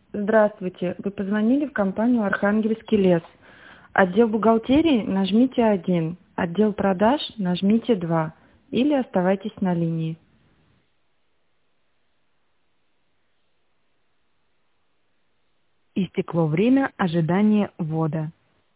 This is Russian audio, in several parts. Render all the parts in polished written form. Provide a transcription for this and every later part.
Здравствуйте. Вы позвонили в компанию «Архангельский лес». Отдел бухгалтерии нажмите 1, отдел продаж нажмите 2 или оставайтесь на линии. Истекло время ожидания ввода.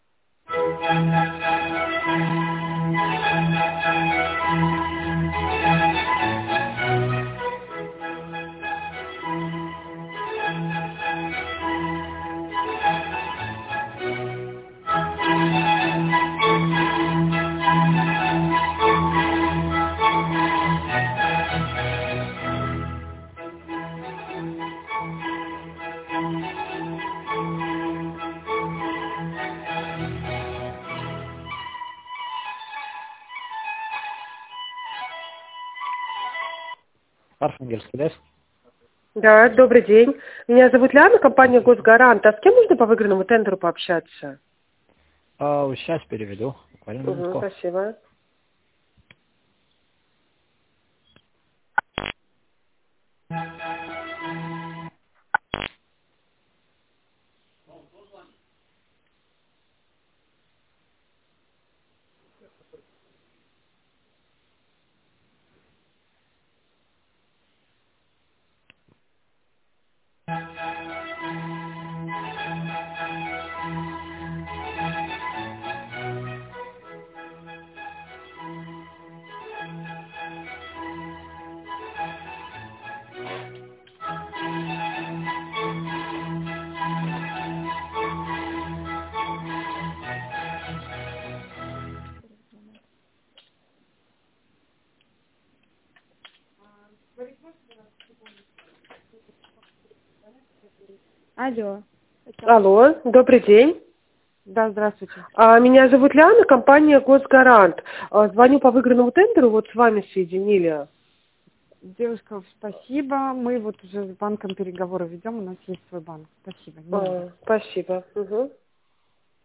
Архангельский лес. Да, добрый день. Меня зовут Ляна, компания «Госгарант». А с кем нужно по выигранному тендеру пообщаться? Сейчас переведу. Буквально минутку. Спасибо. Алло. Алло, добрый день. Да, здравствуйте. Меня зовут Ляна, компания «Госгарант». Звоню по выигранному тендеру, вот с вами соединили. Девушка, спасибо. Мы вот уже с банком переговоры ведем, у нас есть свой банк. Спасибо. Спасибо. Угу.